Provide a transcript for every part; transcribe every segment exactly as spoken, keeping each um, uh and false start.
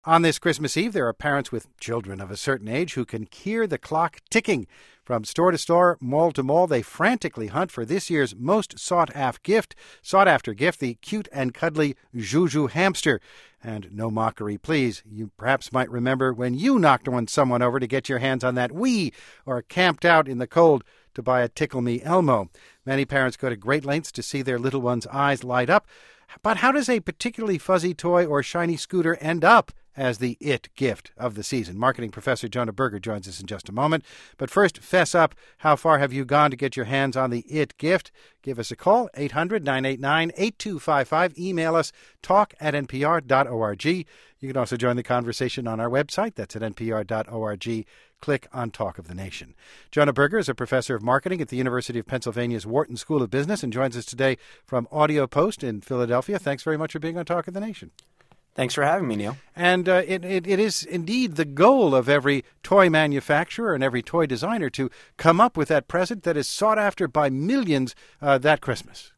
On this Christmas Eve, there are parents with children of a certain age who can hear the clock ticking. From store to store, mall to mall, they frantically hunt for this year's most sought-after gift, sought-after gift, the cute and cuddly Juju hamster. And no mockery, please. You perhaps might remember when you knocked on someone over to get your hands on that Wii, or camped out in the cold to buy a Tickle Me Elmo. Many parents go to great lengths to see their little one's eyes light up. But how does a particularly fuzzy toy or shiny scooter end up as the it gift of the season? Marketing professor Jonah Berger joins us in just a moment. But first, fess up. How far have you gone to get your hands on the it gift? Give us a call, eight hundred, nine eight nine, eight two five five. Email us, talk at n p r dot org. You can also join the conversation on our website. That's at n p r dot org. Click on Talk of the Nation. Jonah Berger is a professor of marketing at the University of Pennsylvania's Wharton School of Business and joins us today from Audio Post in Philadelphia. Thanks very much for being on Talk of the Nation. Thanks for having me, Neil. And uh, it, it, it is indeed the goal of every toy manufacturer and every toy designer to come up with that present that is sought after by millions uh, that Christmas.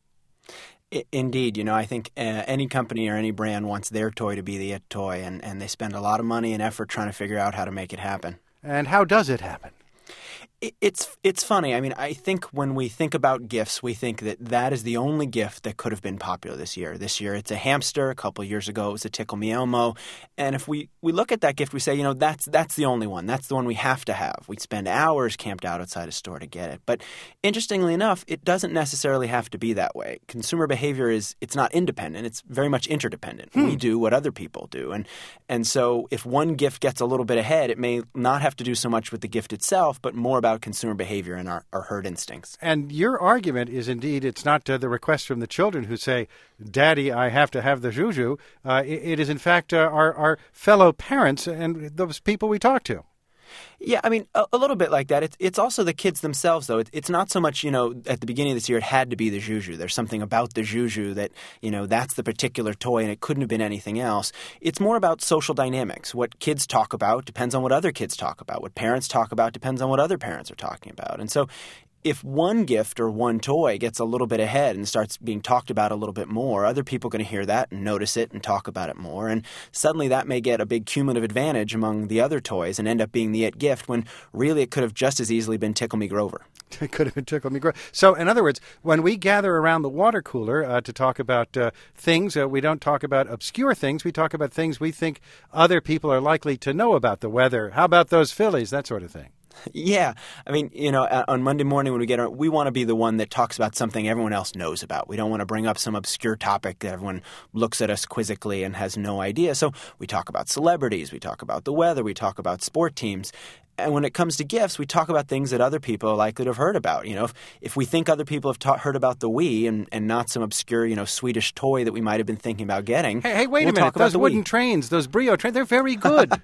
Indeed. You know, I think uh, any company or any brand wants their toy to be the it toy, and, and they spend a lot of money and effort trying to figure out how to make it happen. And how does it happen? It's it's funny. I mean, I think when we think about gifts, we think that that is the only gift that could have been popular this year. This year it's a hamster. A couple of years ago it was a Tickle Me Elmo. And if we, we look at that gift, we say, you know, that's that's the only one. That's the one we have to have. We'd spend hours camped out outside a store to get it. But interestingly enough, it doesn't necessarily have to be that way. Consumer behavior is it's not independent. It's very much interdependent. Hmm. We do what other people do. And and so if one gift gets a little bit ahead, it may not have to do so much with the gift itself, but more about consumer behavior and our, our herd instincts. And your argument is indeed it's not uh, the request from the children who say, Daddy, I have to have the Juju. Uh, it, it is, in fact, uh, our, our fellow parents and those people we talk to. Yeah, I mean, a, a little bit like that. It's it's also the kids themselves, though. It, it's not so much, you know, at the beginning of this year, it had to be the Juju. There's something about the Juju that, you know, that's the particular toy and it couldn't have been anything else. It's more about social dynamics. What kids talk about depends on what other kids talk about. What parents talk about depends on what other parents are talking about. And so if one gift or one toy gets a little bit ahead and starts being talked about a little bit more, other people are going to hear that and notice it and talk about it more. And suddenly that may get a big cumulative advantage among the other toys and end up being the it gift when really it could have just as easily been Tickle Me Grover. It could have been Tickle Me Grover. So, in other words, when we gather around the water cooler uh, to talk about uh, things, uh, we don't talk about obscure things. We talk about things we think other people are likely to know about, the weather. How about those Phillies? That sort of thing. Yeah. I mean, you know, on Monday morning when we get our, we want to be the one that talks about something everyone else knows about. We don't want to bring up some obscure topic that everyone looks at us quizzically and has no idea. So we talk about celebrities, we talk about the weather, we talk about sport teams. And when it comes to gifts, we talk about things that other people are likely to have heard about. You know, if, if we think other people have ta- heard about the Wii and, and not some obscure, you know, Swedish toy that we might have been thinking about getting. Hey, hey wait we'll a minute. Those wooden Wii. trains, those Brio trains, they're very good.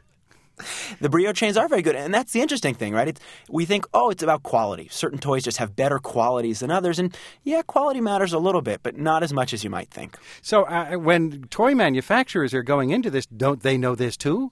The Brio trains are very good, and that's the interesting thing, right? It's, we think, oh, it's about quality. Certain toys just have better qualities than others, and yeah, quality matters a little bit, but not as much as you might think. So uh, when toy manufacturers are going into this, don't they know this too?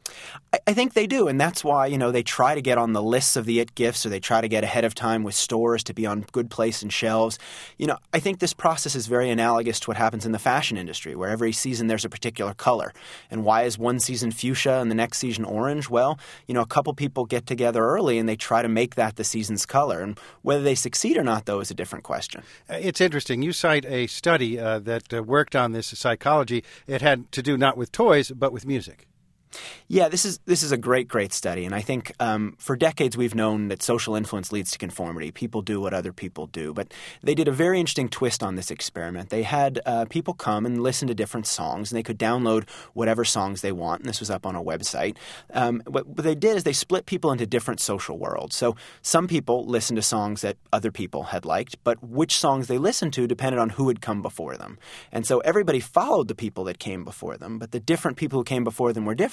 I think they do, and that's why, you know, they try to get on the lists of the it gifts, or they try to get ahead of time with stores to be on good place and shelves. You know, I think this process is very analogous to what happens in the fashion industry, where every season there's a particular color. And why is one season fuchsia and the next season orange? Well, you know, a couple people get together early and they try to make that the season's color. And whether they succeed or not, though, is a different question. It's interesting. You cite a study uh, that uh, worked on this psychology. It had to do not with toys, but with music. Yeah, this is this is a great, great study. And I think um, for decades we've known that social influence leads to conformity. People do what other people do. But they did a very interesting twist on this experiment. They had uh, people come and listen to different songs, and they could download whatever songs they want. And this was up on a website. Um, what, what they did is they split people into different social worlds. So some people listened to songs that other people had liked, but which songs they listened to depended on who had come before them. And so everybody followed the people that came before them, but the different people who came before them were different.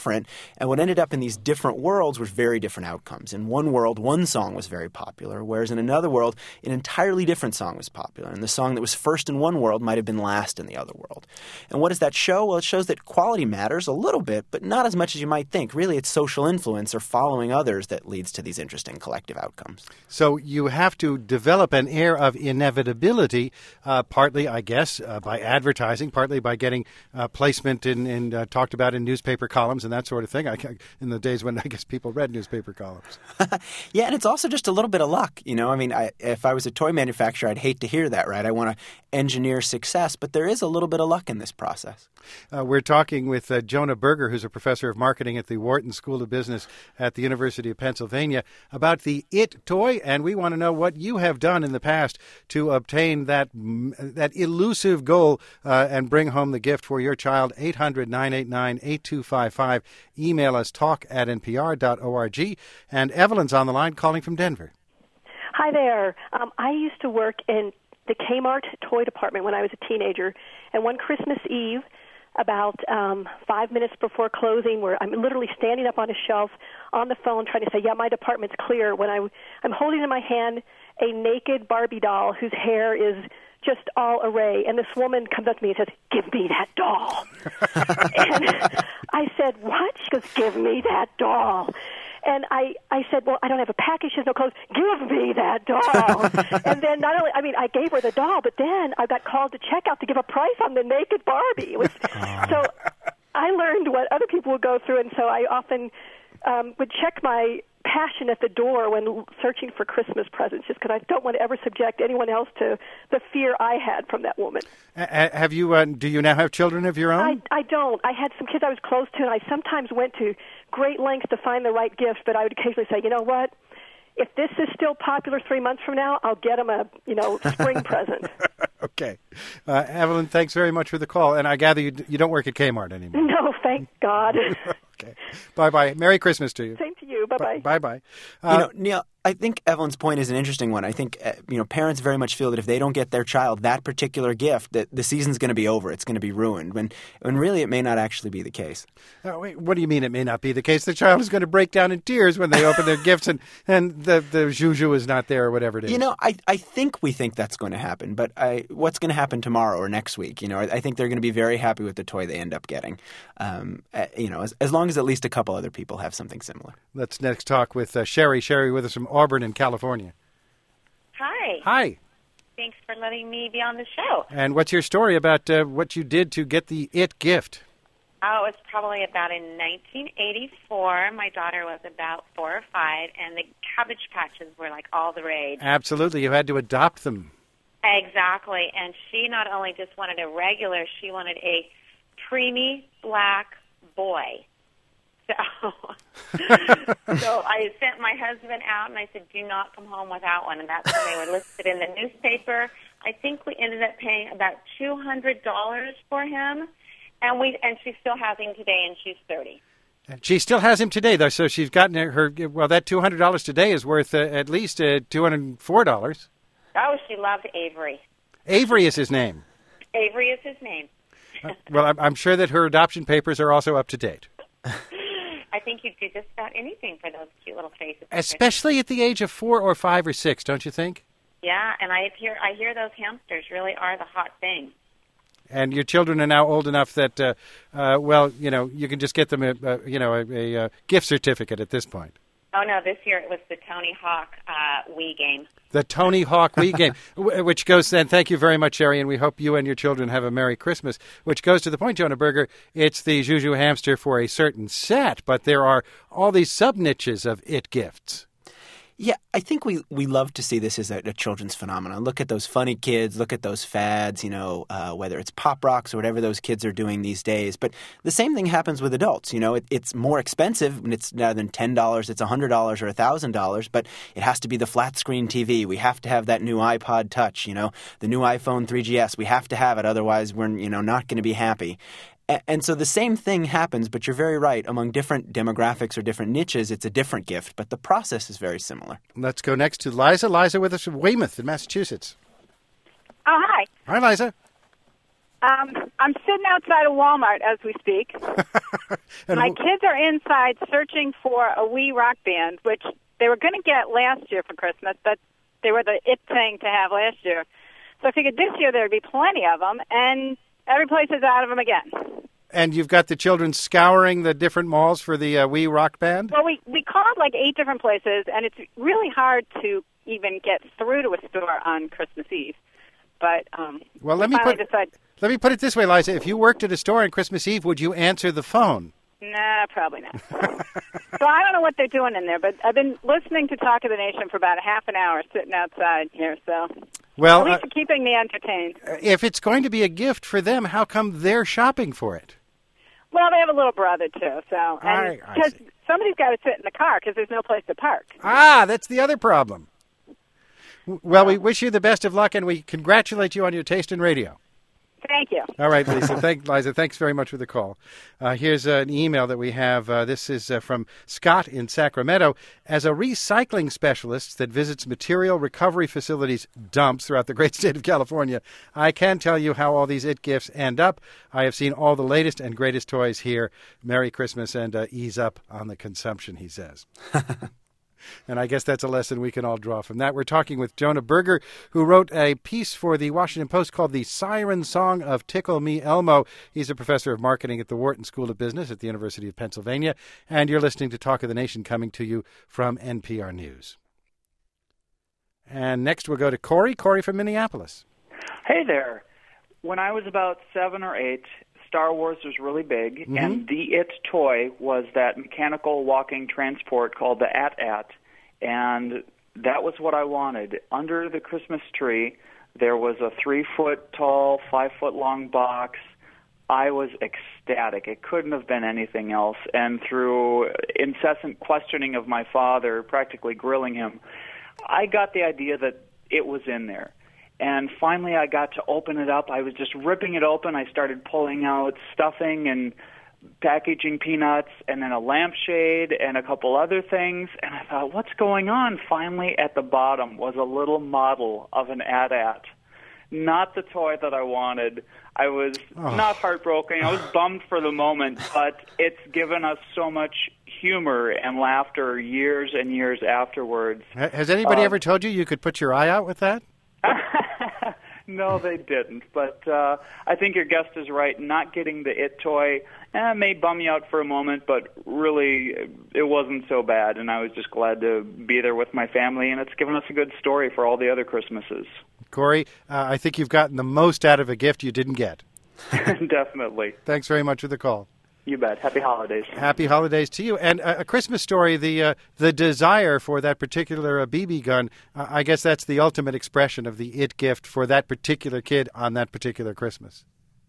And what ended up in these different worlds was very different outcomes. In one world, one song was very popular, whereas in another world, an entirely different song was popular. And the song that was first in one world might have been last in the other world. And what does that show? Well, it shows that quality matters a little bit, but not as much as you might think. Really, it's social influence or following others that leads to these interesting collective outcomes. So you have to develop an air of inevitability, uh, partly, I guess, uh, by advertising, partly by getting uh, placement in, in uh, talked about in newspaper columns and that sort of thing. I, in the days when I guess people read newspaper columns. Yeah, and it's also just a little bit of luck. You know, I mean, I, if I was a toy manufacturer, I'd hate to hear that, right? I want to engineer success, but there is a little bit of luck in this process. Uh, we're talking with uh, Jonah Berger, who's a professor of marketing at the Wharton School of Business at the University of Pennsylvania, about the It toy, and we want to know what you have done in the past to obtain that that elusive goal uh, and bring home the gift for your child. eight hundred, nine eight nine, eight two five five. Email us talk at n p r dot org. And Evelyn's on the line calling from Denver. Hi there. Um, I used to work in the Kmart toy department when I was a teenager, and one Christmas Eve, about um, five minutes before closing, where I'm literally standing up on a shelf on the phone trying to say, yeah, my department's clear, when I, I'm holding in my hand a naked Barbie doll whose hair is just all array. And this woman comes up to me and says, give me that doll. And I said, what? She goes, give me that doll. And I, I said, well, I don't have a package. She has no clothes. Give me that doll. And then not only, I mean, I gave her the doll, but then I got called to checkout to give a price on the naked Barbie. It was, so I learned what other people would go through, and so I often um, would check my passion at the door when searching for Christmas presents, just because I don't want to ever subject anyone else to the fear I had from that woman. Uh, have you? Uh, do you now have children of your own? I, I don't. I had some kids I was close to, and I sometimes went to great lengths to find the right gift, but I would occasionally say, you know what? If this is still popular three months from now, I'll get them a, you know, spring present. Okay. Uh, Evelyn, thanks very much for the call. And I gather you, you don't work at Kmart anymore. No, thank God. Okay. Bye-bye. Merry Christmas to you. Same to you. Bye-bye. Bye-bye. Uh, you know, Neil, I think Evelyn's point is an interesting one. I think, uh, you know, parents very much feel that if they don't get their child that particular gift, that the season's going to be over. It's going to be ruined. When, when really it may not actually be the case. Uh, wait, what do you mean it may not be the case? The child is going to break down in tears when they open their gifts and, and the, the juju is not there or whatever it is. You know, I, I think we think that's going to happen, but I, what's going to happen tomorrow or next week? You know, I, I think they're going to be very happy with the toy they end up getting. Um, uh, you know, as, as long as at least a couple other people have something similar. Let's next talk with uh, Sherry. Sherry with us from Auburn in California. Hi. Hi. Thanks for letting me be on the show. And what's your story about uh, what you did to get the It gift? Oh, it was probably about in nineteen eighty-four. My daughter was about four or five, and the Cabbage Patches were like all the rage. Absolutely. You had to adopt them. Exactly. And she not only just wanted a regular, she wanted a preemie black boy. So, so I sent my husband out, and I said, do not come home without one. And that's when they were listed in the newspaper. I think we ended up paying about two hundred dollars for him, and we and she still has him today, and she's thirty. She still has him today, though, so she's gotten her, well, that two hundred dollars today is worth uh, at least uh, two hundred four dollars. Oh, she loved Avery. Avery is his name. Avery is his name. uh, well, I'm, I'm sure that her adoption papers are also up to date. I think you'd do just about anything for those cute little faces. Especially at the age of four or five or six, don't you think? Yeah, and I hear I hear those hamsters really are the hot thing. And your children are now old enough that, uh, uh, well, you know, you can just get them a, a you know, a, a, a gift certificate at this point. Oh no, this year it was the Tony Hawk uh, Wii game. The Tony Hawk Wii game, which goes then. Thank you very much, Sherry, and we hope you and your children have a Merry Christmas. Which goes to the point, Jonah Berger. It's the Juju hamster for a certain set, but there are all these sub niches of It gifts. Yeah, I think we, we love to see this as a, a children's phenomenon. Look at those funny kids. Look at those fads, you know, uh, whether it's Pop Rocks or whatever those kids are doing these days. But the same thing happens with adults. You know, it, it's more expensive. And it's rather than ten dollars, it's one hundred dollars or one thousand dollars. But it has to be the flat screen T V. We have to have that new iPod Touch, you know, the new iPhone three G S. We have to have it. Otherwise, we're, you know, not going to be happy. And so the same thing happens, but you're very right. Among different demographics or different niches, it's a different gift, but the process is very similar. Let's go next to Liza. Liza with us from Weymouth in Massachusetts. Oh, hi. Hi, Liza. Um, I'm sitting outside of Walmart as we speak. And My w- kids are inside searching for a Wii Rock Band, which they were going to get last year for Christmas, but they were the it thing to have last year. So I figured this year there'd be plenty of them, and every place is out of them again. And you've got the children scouring the different malls for the uh, Wii Rock Band? Well, we, we called like eight different places, and it's really hard to even get through to a store on Christmas Eve. But um, Well, let we me finally put decided, let me put it this way, Liza. If you worked at a store on Christmas Eve, would you answer the phone? nah, probably not. So I don't know what they're doing in there, but I've been listening to Talk of the Nation for about a half an hour sitting outside here, so Well, at least uh, it's keeping me entertained. if it's going to be a gift for them, how come they're shopping for it? Well, they have a little brother, too, so I- I because see. somebody's got to sit in the car because there's no place to park. Ah, that's the other problem. W- Well, we wish you the best of luck, and we congratulate you on your taste in radio. Thank you. All right, Lisa. Thank, Liza, thanks very much for the call. Uh, here's uh, an email that we have. Uh, this is uh, from Scott in Sacramento. As a recycling specialist that visits material recovery facilities dumps throughout the great state of California, I can tell you how all these it gifts end up. I have seen all the latest and greatest toys here. Merry Christmas and uh, ease up on the consumption, he says. And I guess that's a lesson we can all draw from that. We're talking with Jonah Berger, who wrote a piece for the Washington Post called The Siren Song of Tickle Me Elmo. He's a professor of marketing at the Wharton School of Business at the University of Pennsylvania. And you're listening to Talk of the Nation, coming to you from N P R News. And next we'll go to Corey. Corey from Minneapolis. Hey there. When I was about seven or eight, Star Wars was really big, Mm-hmm. and the It toy was that mechanical walking transport called the A T A T, and that was what I wanted. Under the Christmas tree, there was a three-foot-tall, five-foot-long box. I was ecstatic. It couldn't have been anything else, and through incessant questioning of my father, practically grilling him, I got the idea that it was in there. And finally, I got to open it up. I was just ripping it open. I started pulling out stuffing and packaging peanuts and then a lampshade and a couple other things. And I thought, what's going on? Finally, at the bottom was a little model of an A T A T. Not the toy that I wanted. I was Oh. not heartbroken. I was bummed for the moment, but it's given us so much humor and laughter years and years afterwards. Ha- Has anybody Uh, ever told you you could put your eye out with that? No, they didn't. But uh, I think your guest is right. Not getting the It toy eh, may bum you out for a moment, but really it wasn't so bad, and I was just glad to be there with my family, and it's given us a good story for all the other Christmases. Corey, uh, I think you've gotten the most out of a gift you didn't get. Definitely. Thanks very much for the call. You bet. Happy holidays. Happy holidays to you. And uh, a Christmas Story, the uh, the desire for that particular uh, B B gun, uh, I guess that's the ultimate expression of the it gift for that particular kid on that particular Christmas.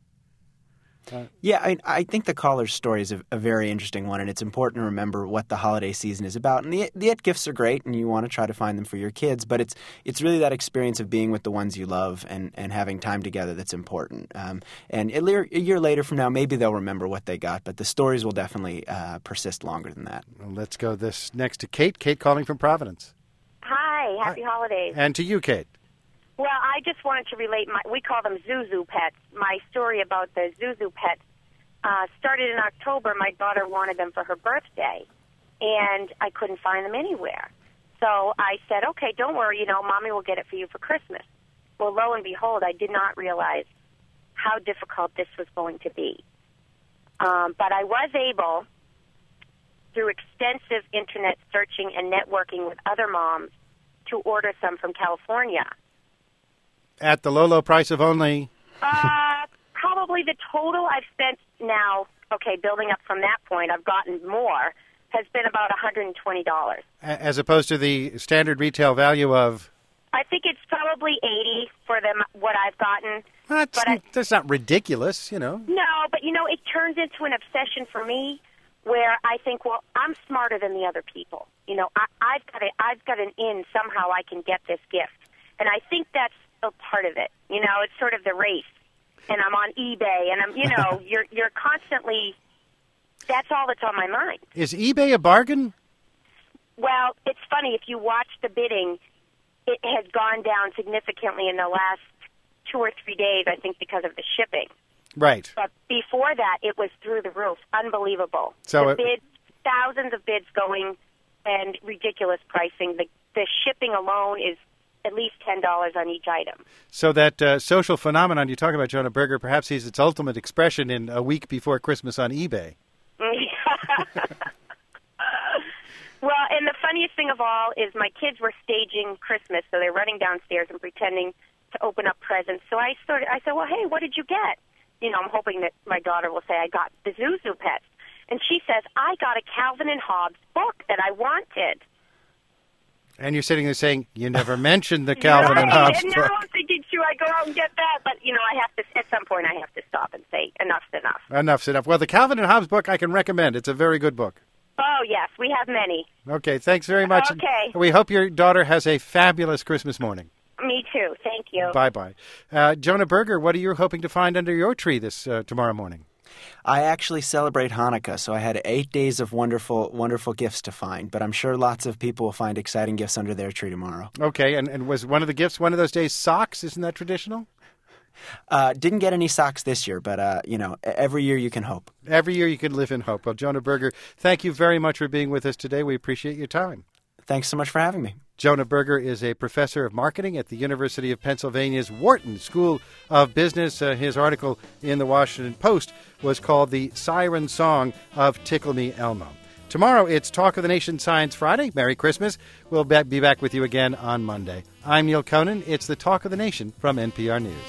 Yeah, I, I think the caller's story is a, a very interesting one, and it's important to remember what the holiday season is about. And the, the it gifts are great, and you want to try to find them for your kids, but it's it's really that experience of being with the ones you love and, and having time together that's important. Um, and a year, a year later from now, maybe they'll remember what they got, but the stories will definitely uh, persist longer than that. Well, let's go this next to Kate. Kate calling from Providence. Hi, happy Hi. holidays. And to you, Kate. Well, I just wanted to relate my, we call them Zuzu pets. My story about the Zuzu pets uh, started in October. My daughter wanted them for her birthday, and I couldn't find them anywhere. So I said, okay, don't worry, you know, Mommy will get it for you for Christmas. Well, lo and behold, I did not realize how difficult this was going to be. Um, but I was able, through extensive Internet searching and networking with other moms, to order some from California. At the low, low price of only... Uh, probably the total I've spent now, okay, building up from that point, I've gotten more, has been about one hundred twenty dollars. As opposed to the standard retail value of... I think it's probably eighty for them, what I've gotten. That's, But I- that's not ridiculous, you know. No, but, you know, it turns into an obsession for me where I think, well, I'm smarter than the other people. You know, I, I've got a, I've got an in. Somehow I can get this gift. And I think that's a part of it. You know, it's sort of the race. And I'm on eBay, and I'm, you know, you're you're constantly, that's all that's on my mind. Is eBay a bargain? Well, it's funny, if you watch the bidding, it has gone down significantly in the last two or three days, I think, because of the shipping. Right. But before that, it was through the roof. Unbelievable. So the it, bids, thousands of bids going, and ridiculous pricing. The the shipping alone is at least ten dollars on each item. So that uh, social phenomenon you talk about, Jonah Berger, perhaps sees its ultimate expression in a week before Christmas on eBay. Well, and the funniest thing of all is my kids were staging Christmas, so they're running downstairs and pretending to open up presents. So I started. I said, "Well, hey, what did you get?" You know, I'm hoping that my daughter will say, "I got the Zuzu pets," and she says, "I got a Calvin and Hobbes book that I wanted." And you're sitting there saying, "You never mentioned the Calvin right. and Hobbes and book." now I'm thinking, should I go out and get that? But you know, I have to. At some point, I have to stop and say, "Enough's enough." Enough's enough. Well, the Calvin and Hobbes book I can recommend. It's a very good book. Oh, yes, we have many. Okay, thanks very much. Okay. We hope your daughter has a fabulous Christmas morning. Me too. Thank you. Bye-bye. Uh, Jonah Berger, what are you hoping to find under your tree this uh, tomorrow morning? I actually celebrate Hanukkah, so I had eight days of wonderful, wonderful gifts to find. But I'm sure lots of people will find exciting gifts under their tree tomorrow. Okay, and, and was one of the gifts one of those days socks? Isn't that traditional? Uh, didn't get any socks this year, but, uh, you know, every year you can hope. Every year you can live in hope. Well, Jonah Berger, thank you very much for being with us today. We appreciate your time. Thanks so much for having me. Jonah Berger is a professor of marketing at the University of Pennsylvania's Wharton School of Business. Uh, his article in the Washington Post was called The Siren Song of Tickle Me Elmo. Tomorrow, it's Talk of the Nation Science Friday. Merry Christmas. We'll be back with you again on Monday. I'm Neil Conan. It's the Talk of the Nation from N P R News.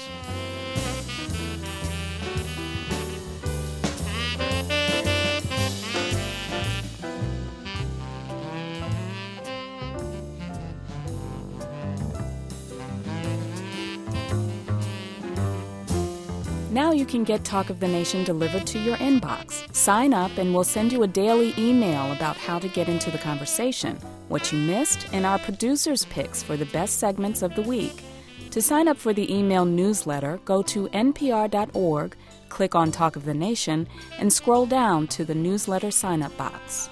Now you can get Talk of the Nation delivered to your inbox. Sign up and we'll send you a daily email about how to get into the conversation, what you missed, and our producers' picks for the best segments of the week. To sign up for the email newsletter, go to N P R dot org, click on Talk of the Nation, and scroll down to the newsletter sign-up box.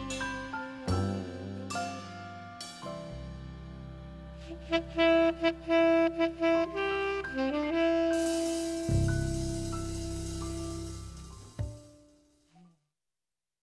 Thank you.